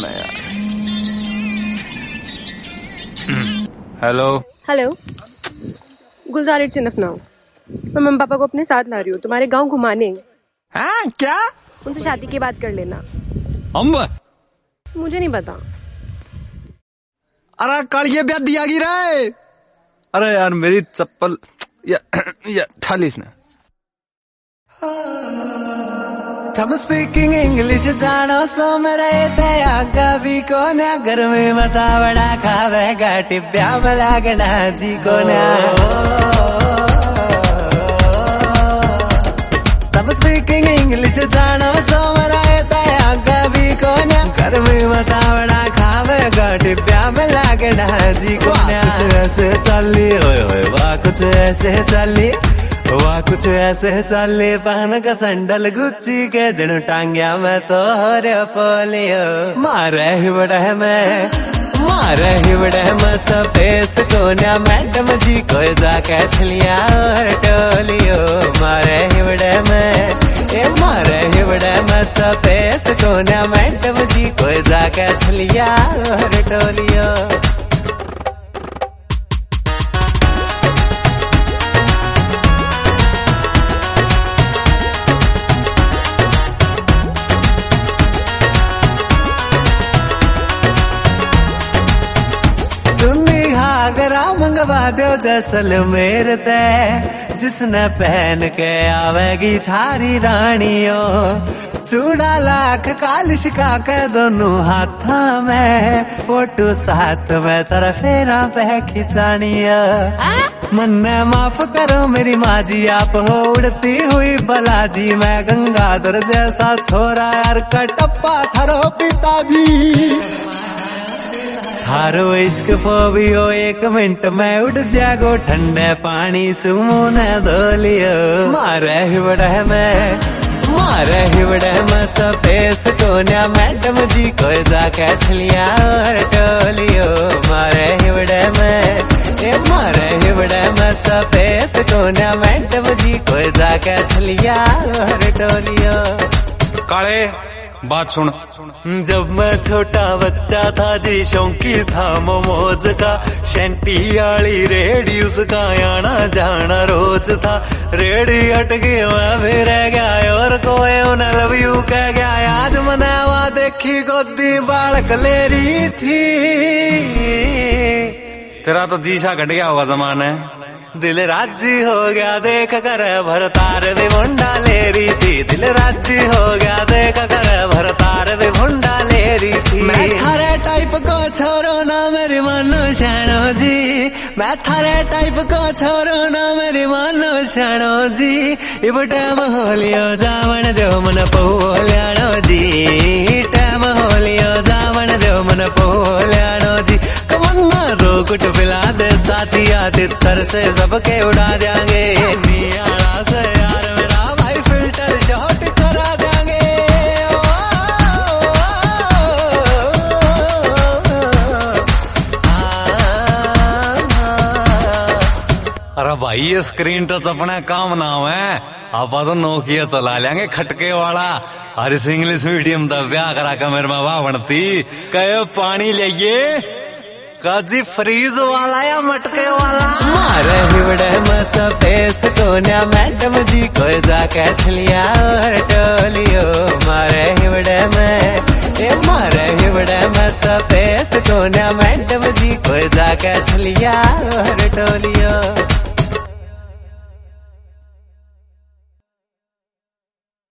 कौन है यार? Hello hello, Gulzar it's enough now. मैं मम्मी पापा को अपने साथ ला रही हूँ तुम्हारे गांव घुमाने। हाँ क्या? उनसे शादी की बात कर लेना। मुझे नहीं पता। अरे कल ये ब्याह दिया गिरा है। अरे यार मेरी चप्पल या ठाली इसने। Come speaking English जानो सो मेरे दया कभी को ना घर में मता बड़ा खावेगा टिप्या में लागना जी को ना। Come speaking English जानो सो मेरे दया कभी को ना घर में मता बड़ा खावेगा टिप्या में लागना जी को ना। कुछ ऐसे चली होए होए वाह कुछ ऐसे चली वाह कुछ ऐसे चले पहन का संडल गुच्ची के जन टांग्या में तो हरे पोलियो मारे हिवड़े में सपेस कोन्या मैडम जी को जाके छलिया और टोलियो मारे हिवड़े में सपेस कोन्या मैडम जी को जाके छलिया और टोलियो। घाघरा मंगवा दो जैसलमेर ते जिसने पहन के आवेगी थारी रानियों चूड़ा लाख कालिश का के दोनों हाथा में फोटो साथ में तेरा फेरा पे खिंचानिया। मन्ने माफ करो मेरी माँ जी आप हो उड़ती हुई बलाजी मैं गंगाधर जैसा छोरा यार कटप्पा थरो पिताजी। थारो इश्क फोबियो एक मिनट में उठ जागो ठंडे पानी सुमूने धोलियो मारे हिवड़े में सपेस कोन्या मैडम जी को जाके छलिया और टोलियो मारे हिवड़े में सपेस कोन्या मैडम जी को जाके छलिया और टोलियो। काले बात सुन। जब मैं छोटा बच्चा था जी शौकी था मोमोज का शैंटी वाली रेडी उसका आना जाना रोज था। रेडी हट गई मैं भी रह गया और कोई उन्हें लव यू कह गया। आज मनावा देखी गोदी बालक ले रही थी। तेरा तो जीसा घट गया होगा जमाने। दिल राजी हो गया देख कर भरतार दे मुंडा ले रही थी। दिल राजी हो गया देख कर भरतार दे मुंडा ले रही थी। मैं थारे टाइप को छोरो ना मेरी मानो शानो जी। मैं थारे टाइप को छोरो ना मेरी मानो शानो जी। इब टाइम होलियो जावन दो मन पोल्यानो जी। टाइम होलियो जावन दो मन पोल्यानो जी। कमन्ना दो कुट पिला दे साथिया तितर से सबके उड़ा देंगे। नियारा से यार मेरा भाई फिल्टर शॉट करा देंगे। अरे भाई ये स्क्रीन टच अपना काम नाम है। आप तो नोकिया चला लेंगे खटके वाला। अरे इंग्लिश मीडियम का ब्याह करा कर मेरे माँ बाप बनती कहो पानी लेइए काजी फ्रीज वाला या मटके वाला। मारे हिवड़े में सपेस कोन्या मैडम जी को जाके छलिया और टोलियो मारे हिवड़े में सपेस कोन्या मैडम जी को जाके छलिया और टोलियो।